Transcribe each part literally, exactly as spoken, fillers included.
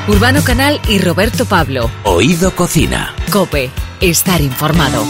Urbano Canal y Roberto Pablo. Oído Cocina. COPE. Estar informado.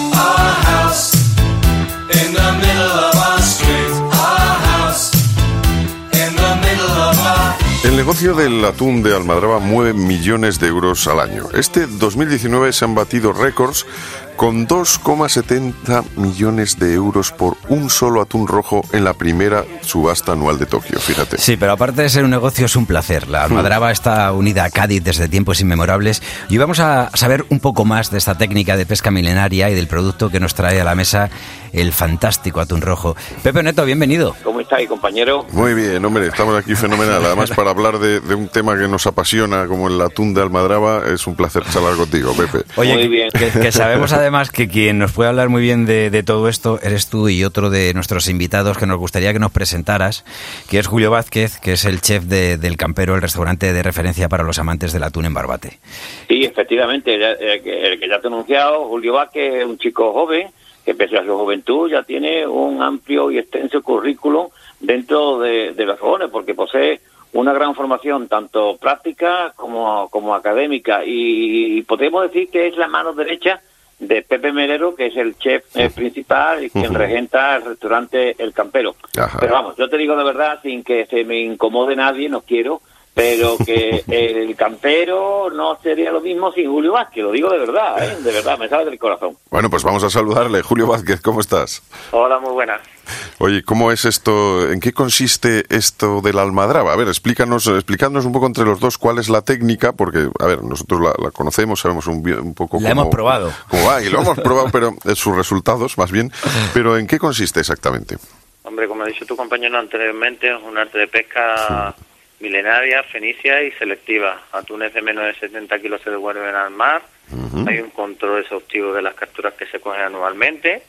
El negocio del atún de almadraba mueve millones de euros al año. Este dos mil diecinueve se han batido récords con dos coma setenta millones de euros por un solo atún rojo en la primera subasta anual de Tokio, fíjate. Sí, pero aparte de ser un negocio es un placer. La almadraba está unida a Cádiz desde tiempos inmemorables y hoy vamos a saber un poco más de esta técnica de pesca milenaria y del producto que nos trae a la mesa el fantástico atún rojo. Pepe Neto, bienvenido. ¿Cómo estáis, compañero? Muy bien, hombre, estamos aquí fenomenal. Además, para hablar de, de un tema que nos apasiona como el atún de almadraba, es un placer charlar contigo, Pepe. Oye, muy bien. Que, que sabemos además Además que quien nos puede hablar muy bien de, de todo esto eres tú y otro de nuestros invitados que nos gustaría que nos presentaras, que es Julio Vázquez, que es el chef de, del Campero, el restaurante de referencia para los amantes del atún en Barbate. Sí, efectivamente, el, el, el que ya te he anunciado, Julio Vázquez, es un chico joven que pese a su juventud ya tiene un amplio y extenso currículum dentro de, de los fogones, porque posee una gran formación tanto práctica como, como académica y, y podemos decir que es la mano derecha de Pepe Melero, que es el chef eh, principal y quien uh-huh. regenta el restaurante El Campero. Ajá. Pero vamos, yo te digo de verdad, sin que se me incomode nadie, no quiero, pero que El Campero no sería lo mismo sin Julio Vázquez, lo digo de verdad, ¿eh? De verdad, me sale del corazón. Bueno, pues vamos a saludarle. Julio Vázquez, ¿cómo estás? Hola, muy buenas. Oye, ¿cómo es esto? ¿En qué consiste esto de la almadraba? A ver, explícanos, explícanos un poco entre los dos cuál es la técnica, porque, a ver, nosotros la, la conocemos, sabemos un, un poco la cómo... hemos probado. Cómo va, y lo hemos probado, pero eh, sus resultados, más bien. Pero ¿en qué consiste exactamente? Hombre, como ha dicho tu compañero anteriormente, es un arte de pesca sí. milenaria, fenicia y selectiva. Atunes de menos de setenta kilos se devuelven al mar. Uh-huh. Hay un control exhaustivo de las capturas que se cogen anualmente.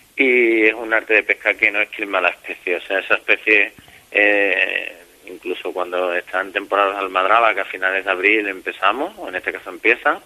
Y es un arte de pesca que no esquilma la especie, o sea, esa especie, eh, incluso cuando está en temporadas de almadraba, que a finales de abril empezamos, o en este caso empiezan,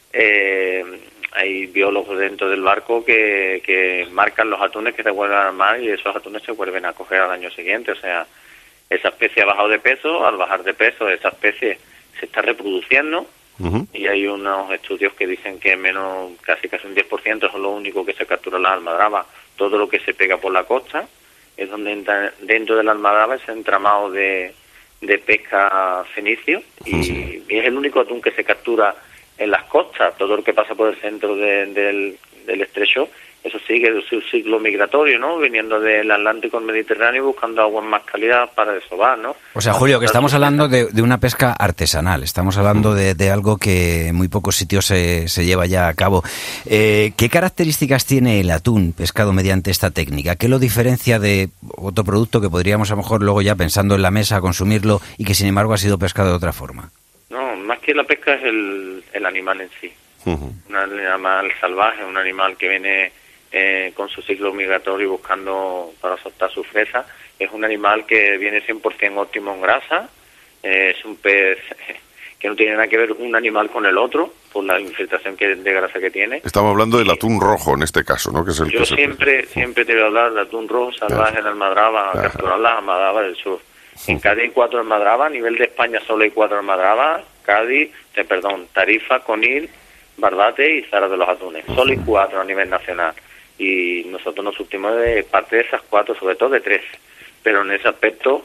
eh, hay biólogos dentro del barco que, que marcan los atunes que se vuelven al mar y esos atunes se vuelven a coger al año siguiente, o sea, esa especie ha bajado de peso, al bajar de peso esa especie se está reproduciendo. Uh-huh. Y hay unos estudios que dicen que menos, casi casi un diez por ciento es lo único que se captura en la almadraba. Todo lo que se pega por la costa es donde entra dentro de la almadraba ese entramado de, de pesca fenicio y, uh-huh. y es el único atún que se captura en las costas. Todo lo que pasa por el centro de, del, del estrecho, eso sigue su ciclo migratorio, ¿no? Viniendo del Atlántico al Mediterráneo buscando aguas más cálidas para desovar, ¿no? O sea, Julio, que estamos hablando de, de una pesca artesanal, estamos hablando de, de algo que en muy pocos sitios se, se lleva ya a cabo. Eh, ¿Qué características tiene el atún pescado mediante esta técnica? ¿Qué lo diferencia de otro producto que podríamos a lo mejor luego ya pensando en la mesa consumirlo y que sin embargo ha sido pescado de otra forma? No, más que la pesca es el, el animal en sí. Uh-huh. Un animal salvaje, un animal que viene... Eh, con su ciclo migratorio buscando para soltar su presa. Es un animal que viene cien por ciento óptimo en grasa, eh, es un pez que no tiene nada que ver un animal con el otro por la infiltración que, de grasa que tiene. Estamos hablando del atún rojo en este caso, ¿no? Que es el Yo que siempre se... siempre te voy a hablar del atún rojo salvaje claro. en almadraba, claro. capturar las almadrabas del sur. Sí. En Cádiz hay cuatro almadrabas, a nivel de España solo hay cuatro almadrabas, Cádiz, eh, perdón, Tarifa, Conil, Barbate y Zara de los Atunes. Uh-huh. Solo hay cuatro a nivel nacional. Y nosotros nos surtimos de parte de esas cuatro, sobre todo de tres. Pero en ese aspecto,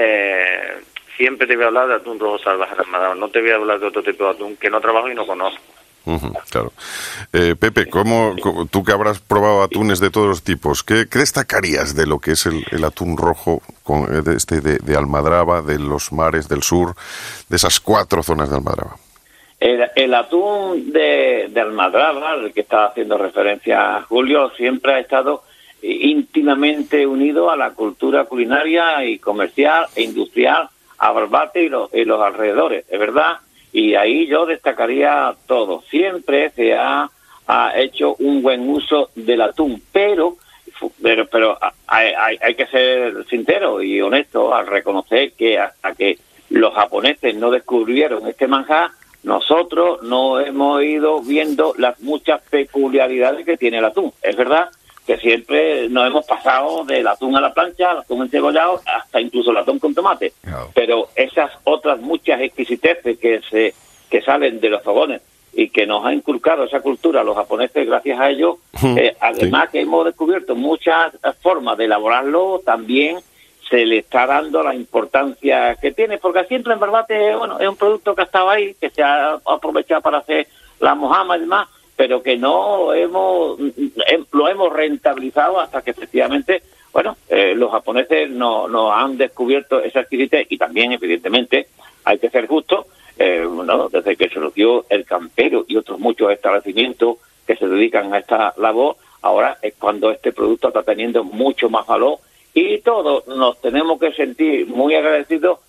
eh, siempre te voy a hablar de atún rojo salvaje en almadraba. No te voy a hablar de otro tipo de atún que no trabajo y no conozco. Uh-huh, claro. Eh, Pepe, ¿cómo, cómo, tú que habrás probado atunes de todos los tipos, ¿qué, qué destacarías de lo que es el, el atún rojo con, de, este, de, de almadraba, de los mares del sur, de esas cuatro zonas de almadraba? El, el atún de, de almadraba, al que está haciendo referencia Julio, siempre ha estado íntimamente unido a la cultura culinaria y comercial e industrial a Barbate y los, y los alrededores, es verdad, y ahí yo destacaría todo. Siempre se ha, ha hecho un buen uso del atún, pero pero, pero hay, hay, hay que ser sincero y honesto al reconocer que hasta que los japoneses no descubrieron este manjar, nosotros no hemos ido viendo las muchas peculiaridades que tiene el atún. Es verdad que siempre nos hemos pasado del atún a la plancha, al atún encebollado, hasta incluso el atún con tomate. No. Pero esas otras muchas exquisiteces que se que salen de los fogones y que nos ha inculcado esa cultura a los japoneses, gracias a ellos, eh, además sí. que hemos descubierto muchas formas de elaborarlo, también se le está dando la importancia que tiene, porque siempre en Barbate, bueno, es un producto que ha estado ahí, que se ha aprovechado para hacer la mojama y demás, pero que no hemos, lo hemos rentabilizado hasta que efectivamente, bueno, eh, los japoneses nos no han descubierto esa exquisitez y también, evidentemente, hay que ser justo, eh, bueno, desde que se nos dio El Campero y otros muchos establecimientos que se dedican a esta labor, ahora es cuando este producto está teniendo mucho más valor y todos nos tenemos que sentir muy agradecidos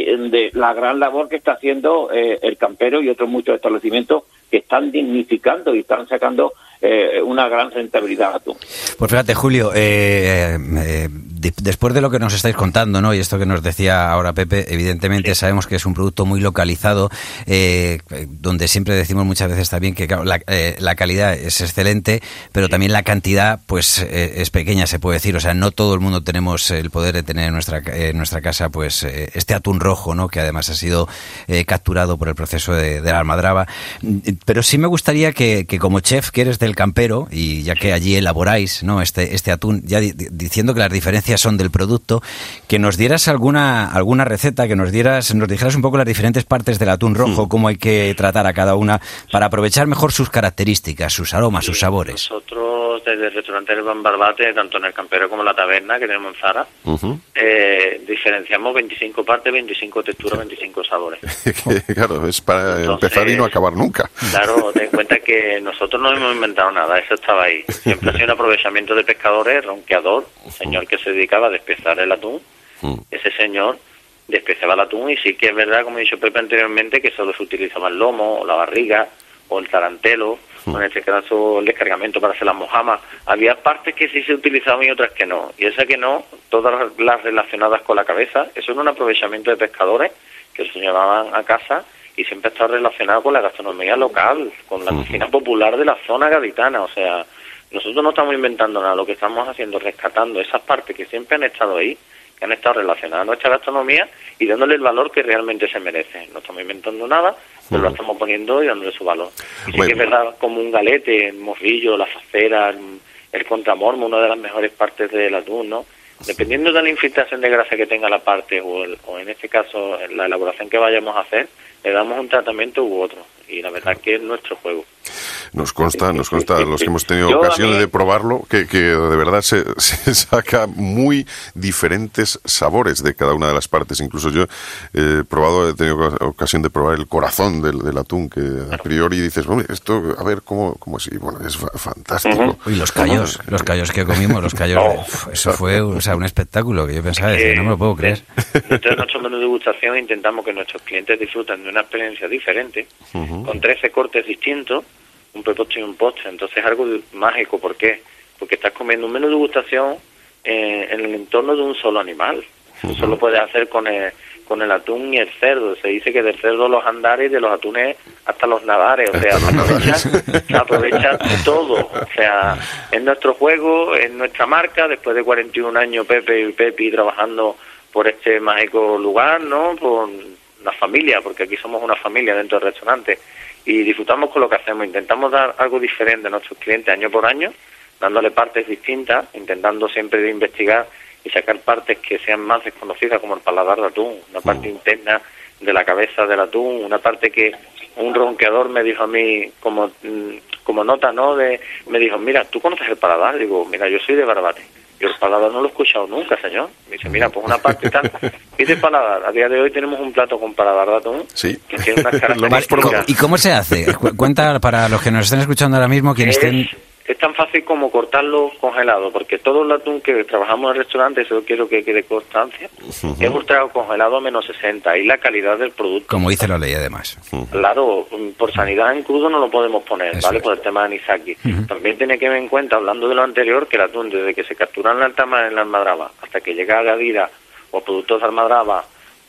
de la gran labor que está haciendo eh, El Campero y otros muchos establecimientos que están dignificando y están sacando eh, una gran rentabilidad al atún. Pues fíjate, Julio, eh, eh, de, después de lo que nos estáis contando, ¿no? Y esto que nos decía ahora Pepe, evidentemente sí. sabemos que es un producto muy localizado, eh, donde siempre decimos muchas veces también que claro, la, eh, la calidad es excelente, pero también la cantidad pues eh, es pequeña, se puede decir. O sea, no todo el mundo tenemos el poder de tener en nuestra, en nuestra casa pues eh, este atún rojo, ¿no? Que además ha sido eh, capturado por el proceso de, de la almadraba. Pero sí me gustaría que, que como chef que eres del Campero, y ya que allí elaboráis, ¿no? este, este atún, ya di, diciendo que las diferencias son del producto, que nos dieras alguna alguna receta, que nos dieras nos dijeras un poco las diferentes partes del atún rojo, sí. cómo hay que tratar a cada una para aprovechar mejor sus características, sus aromas, sí, sus sabores. Nosotros desde el restaurante El Barbate, tanto en El Campero como en la taberna que tenemos en Zara, uh-huh. eh, diferenciamos veinticinco partes, veinticinco texturas, veinticinco sabores. Claro, es para Entonces, empezar y no acabar nunca. Claro, ten en cuenta que nosotros no hemos inventado nada, eso estaba ahí. Siempre ha sido un aprovechamiento de pescadores, ronqueador, un señor que se dedicaba a despezar el atún. Uh-huh. Ese señor despezaba el atún y sí que es verdad, como he dicho Pepe anteriormente, que solo se utilizaba el lomo, o la barriga, o el tarantelo, uh-huh. o en este caso el descargamento para hacer las mojamas. Había partes que sí se utilizaban y otras que no. Y esas que no, todas las relacionadas con la cabeza, eso era un aprovechamiento de pescadores que se llevaban a casa y siempre está relacionado con la gastronomía local, con la cocina popular de la zona gaditana. O sea, nosotros no estamos inventando nada, lo que estamos haciendo es rescatando esas partes que siempre han estado ahí, que han estado relacionadas a nuestra gastronomía y dándole el valor que realmente se merece. No estamos inventando nada, pero lo estamos poniendo y dándole su valor. Y sí bueno. que es verdad, como un galete, el morrillo, la facera, el, el contramormo, una de las mejores partes del atún, ¿no? Dependiendo de la infiltración de grasa que tenga la parte o, el, o en este caso la elaboración que vayamos a hacer, le damos un tratamiento u otro. Y la verdad que es nuestro juego. Nos consta, nos consta, los que hemos tenido Yo ocasión mí... de probarlo, que, que de verdad se, se saca muy diferentes sabores de cada una de las partes. Incluso yo he probado, he tenido ocasión de probar el corazón del, del atún, que a priori dices, bueno, esto, a ver, ¿cómo, cómo es? Y bueno, es fantástico. Uh-huh. Y los callos, los callos que comimos, los callos, no. uf, eso fue o sea, un espectáculo que yo pensaba, decir, no me lo puedo creer. Entonces, en nuestro menú de degustación intentamos que nuestros clientes disfruten de una experiencia diferente, uh-huh. con trece cortes distintos, un prepostre y un postre. Entonces es algo mágico. ¿Por qué? Porque estás comiendo un menú de degustación eh, en el entorno de un solo animal. Uh-huh. Eso lo puedes hacer con el, con el atún y el cerdo. Se dice que del cerdo los andares y de los atunes hasta los nadares. O sea, se aprovecha, se aprovecha todo. O sea, es nuestro juego, es nuestra marca. Después de cuarenta y un años Pepe y Pepi trabajando por este mágico lugar, ¿no? Por una familia, porque aquí somos una familia dentro del restaurante. Y disfrutamos con lo que hacemos, intentamos dar algo diferente a nuestros clientes año por año, dándole partes distintas, intentando siempre de investigar y sacar partes que sean más desconocidas, como el paladar de atún, una parte interna de la cabeza del atún, una parte que un ronqueador me dijo a mí como como nota, ¿no? De, me dijo, mira, ¿tú conoces el paladar? Digo, mira, yo soy de Barbate. Yo el paladar no lo he escuchado nunca, señor. Me dice, mira, pues una parte tal. ¿Qué es de paladar? A día de hoy tenemos un plato con paladar de atún. Sí. Que tiene unas características. ¿Y cómo se hace? Cuenta para los que nos estén escuchando ahora mismo, quienes es, estén... Es tan fácil como cortarlo congelado, porque todo el atún que trabajamos en el restaurante, eso quiero que quede constancia, uh-huh. es ultra congelado a menos sesenta, y la calidad del producto. Como dice la ley, además. Uh-huh. Claro, por sanidad en crudo no lo podemos poner, eso ¿vale? Es. Por el tema de anisaki. Uh-huh. También tiene que tener en cuenta, hablando de lo anterior, que el atún, desde que se captura en la alta en la almadraba, hasta que llega a Gadira, o productos de almadraba,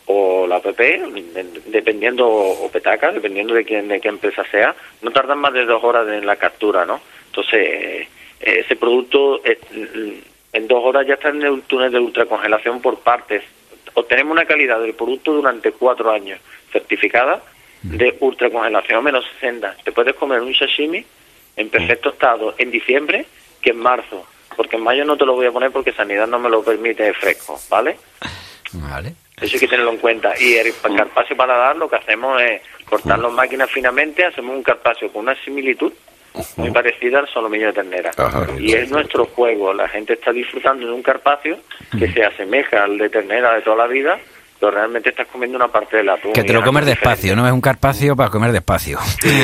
o la P P, dependiendo, o petaca, dependiendo de quién, de qué empresa sea, no tardan más de dos horas en la captura, ¿no? Entonces, eh, ese producto eh, en dos horas ya está en el túnel de ultracongelación por partes. Obtenemos una calidad del producto durante cuatro años certificada de ultracongelación a menos sesenta. Te puedes comer un sashimi en perfecto estado en diciembre que en marzo, porque en mayo no te lo voy a poner porque Sanidad no me lo permite fresco, ¿vale? Vale. Eso hay que tenerlo en cuenta. Y el carpaccio para dar lo que hacemos es cortarlo en máquinas finamente, hacemos un carpaccio con una similitud muy parecida al solomillo de ternera. Ajá, y es nuestro juego. La gente está disfrutando de un carpaccio que se asemeja al de ternera de toda la vida, pero realmente estás comiendo una parte del atún. Que te lo comes despacio, no es un carpaccio para comer despacio.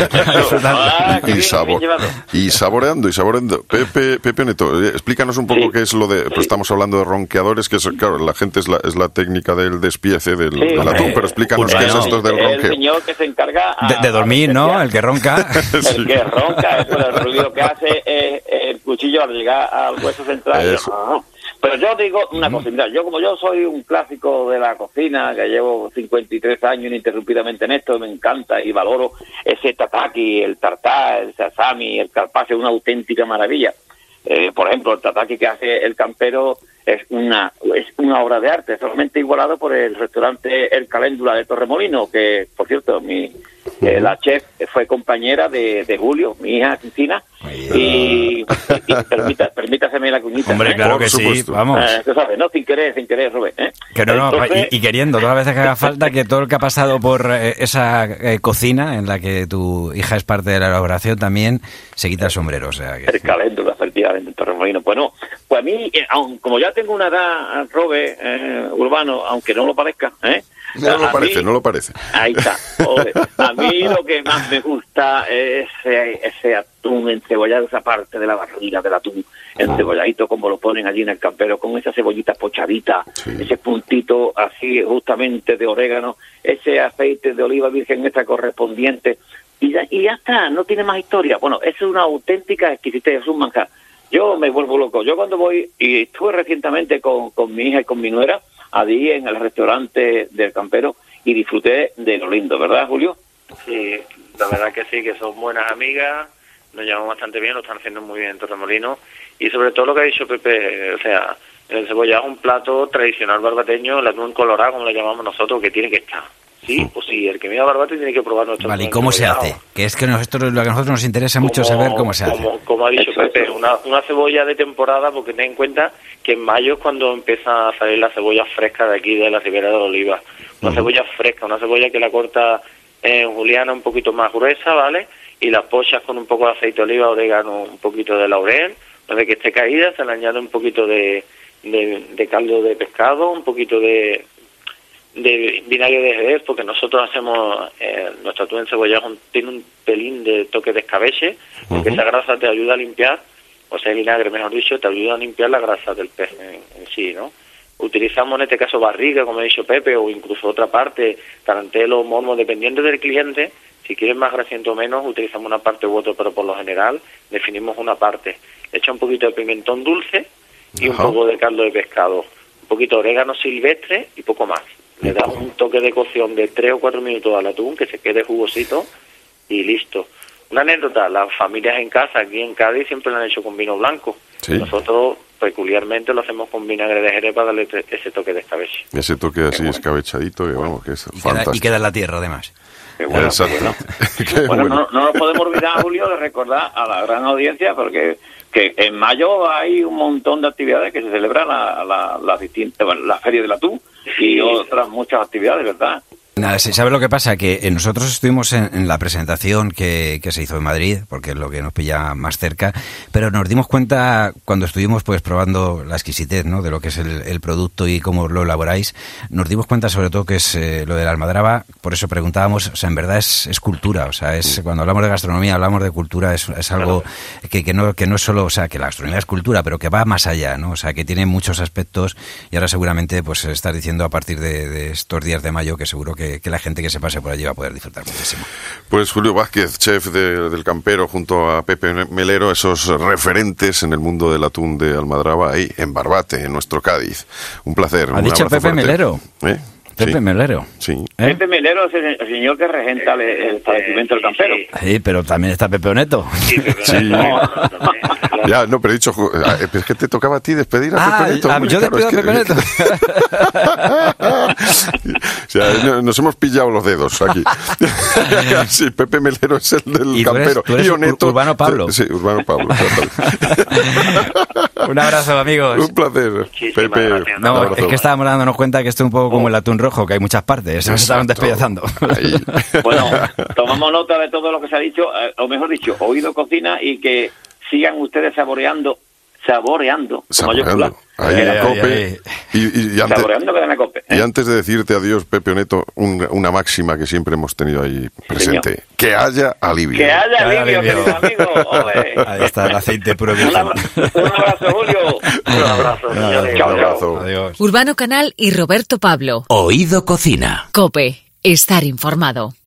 Ah, qué y, bien, sabor, bien llevado. y saboreando, y saboreando. Pepe, Pepe Neto, eh, explícanos un poco Sí, qué es lo de... Pues sí. estamos hablando de ronqueadores, que es, claro, la gente es la, es la técnica del despiece del, Sí, del atún, hombre, pero explícanos Urbano. qué es esto del El ronqueo. señor que se encarga... a- De, de dormir, a ¿no? especial. El que ronca. El que ronca, eso, el ruido que hace es el cuchillo al llegar al hueso central. Eso. Pero yo digo una cosa, mira, yo como yo soy un clásico de la cocina, que llevo cincuenta y tres años ininterrumpidamente en esto, me encanta y valoro ese tataki, el tartar, el sasami, el carpaccio, una auténtica maravilla. Eh, por ejemplo, el tataki que hace el campero es una es una obra de arte, solamente igualado por el restaurante El Caléndula de Torremolinos, que, por cierto, mi eh, la chef fue compañera de, de Julio, mi hija Cristina, y, y permita, permítaseme la cuñita. Hombre, ¿eh? claro Por que sí, supuesto. vamos. Eh, tú sabes, no, sin querer, sin querer, Rubén. ¿eh? Que no, no, Entonces, y, y queriendo, todas las veces que haga falta, que todo el que ha pasado por eh, esa eh, cocina en la que tu hija es parte de la elaboración también se quita el sombrero, o sea que... el Caléndula, efectivamente, en Torremolinos. Pues no, pues a mí, eh, aun, como ya tengo una edad, Robert, eh, urbano, aunque no lo parezca, ¿eh? No lo A parece, mí- no lo parece. Ahí está. Joder. A mí lo que más me gusta es ese, ese atún encebollado, esa parte de la barriga del atún encebolladito, como lo ponen allí en el campero, con esa cebollita pochadita, Sí. ese puntito así justamente de orégano, ese aceite de oliva virgen extra correspondiente, y ya, y ya está, no tiene más historia. Bueno, es una auténtica exquisitez, es un manjar. Yo me vuelvo loco. Yo cuando voy, y estuve recientemente con, con mi hija y con mi nuera, allí en el restaurante del campero, y disfruté de lo lindo, ¿verdad, Julio? Sí, la verdad que sí, que son buenas amigas, nos llevamos bastante bien, lo están haciendo muy bien en Torremolinos, y sobre todo lo que ha dicho Pepe, o sea, el cebollado es un plato tradicional barbateño, el atún colorado, como lo llamamos nosotros, que tiene que estar. Sí, pues sí, el que mira Barbate tiene que probar nuestro Vale, ¿y atún cómo se encebollado. hace? Que es que nosotros, lo que a nosotros nos interesa mucho Como- saber cómo se hace. Como, como ha dicho Eso, Pepe, eso. una, una cebolla de temporada, porque ten en cuenta que en mayo es cuando empieza a salir la cebolla fresca de aquí, de la Ribera de Oliva. Una Ujú. cebolla fresca, una cebolla que la corta en juliana un poquito más gruesa, ¿vale? Y la pochas con un poco de aceite de oliva, orégano, un poquito de laurel. Una vez que esté caída, se le añade un poquito de, de, de caldo de pescado, un poquito de... de vinagre de jerez, porque nosotros hacemos eh, nuestro atún encebollado un- tiene un pelín de toque de escabeche, porque Ujú. esa grasa te ayuda a limpiar, o sea, el vinagre, mejor dicho, te ayuda a limpiar la grasa del pez en, en sí, ¿no? Utilizamos en este caso barriga, como ha dicho Pepe, o incluso otra parte, tarantelo, mormo, dependiendo del cliente. Si quieren más grasiento o menos, utilizamos una parte u otra, pero por lo general definimos una parte. Le echa un poquito de pimentón dulce y un Ajá. poco de caldo de pescado, un poquito de orégano silvestre y poco más. Le das un toque de cocción de tres o cuatro minutos al atún, que se quede jugosito y listo. Una anécdota, las familias en casa, aquí en Cádiz, siempre lo han hecho con vino blanco. Sí. Nosotros peculiarmente lo hacemos con vinagre de jerez para darle te- ese toque de escabeche. Ese toque así escabechadito, que vamos, que es Y queda, fantástico. y queda en la tierra, además. Qué bueno, Exacto. qué bueno. Qué Bueno, bueno. no, no nos podemos olvidar, Julio, de recordar a la gran audiencia, porque que en mayo hay un montón de actividades que se celebran la, la, la, distinta, bueno, la Feria del Atún y otras muchas actividades, ¿verdad? Nada, ¿sabes lo que pasa? Que eh, nosotros estuvimos en, en la presentación que, que se hizo en Madrid, porque es lo que nos pilla más cerca, pero nos dimos cuenta cuando estuvimos pues probando la exquisitez, ¿no?, de lo que es el, el producto y cómo lo elaboráis, nos dimos cuenta sobre todo que es eh, lo de la almadraba, por eso preguntábamos, o sea, en verdad es, es cultura, o sea, es cuando hablamos de gastronomía, hablamos de cultura, es, es algo que, que, no, que no es solo, o sea, que la gastronomía es cultura, pero que va más allá, ¿no? O sea, que tiene muchos aspectos y ahora seguramente pues estás diciendo a partir de, de estos días de mayo que seguro que Que, que la gente que se pase por allí va a poder disfrutar muchísimo. Pues Julio Vázquez, chef de- del Campero, junto a Pepe Melero, esos referentes en el mundo del atún de Almadraba, ahí en Barbate, en nuestro Cádiz. Un placer. ¿Ha un dicho abrazo Pepe fuerte. Melero? ¿Eh? Pepe Sí. Melero. Sí. ¿Eh? Pepe Melero es el, el señor que regenta el, el establecimiento del campero. Sí, pero también está Pepe Oneto. Sí. Ya, no, pero he dicho, ju- ah, eh, pero es que te tocaba a ti despedir a Ah, Pepe Neto. ah, hombre, yo claro, despido es a Pepe que- Neto. sea, nos hemos pillado los dedos aquí. Sí, Pepe Melero es el del ¿Y tú eres, campero. tú eres y Oneto, Urbano Pablo? Sí, Urbano Pablo. Un abrazo, amigos. Un placer, Muchísimas Pepe. gracias. No, un abrazo. es que estábamos dándonos cuenta que esto es un poco como el atún rojo, que hay muchas partes. Se nos estaban Exacto. despellazando. Ahí. Bueno, tomamos nota de todo lo que se ha dicho, eh, o mejor dicho, oído cocina, y que sigan ustedes saboreando, saboreando, como yo Saboreando. Ahí, Ay, ay, Cope. Y, y- y antes, saboreando que me cope. y antes de decirte adiós, Pepe Oneto, un- una máxima que siempre hemos tenido ahí presente. Que haya alivio. Que haya Que haya alivio, alivio. querido amigo. Ole. Ahí está el aceite puro Un, virgen. abra- un abrazo, Julio. Un abrazo, señores. Chao, Un chao. abrazo. Adiós. Urbano Canal y Roberto Pablo. Oído Cocina. Cope, estar informado.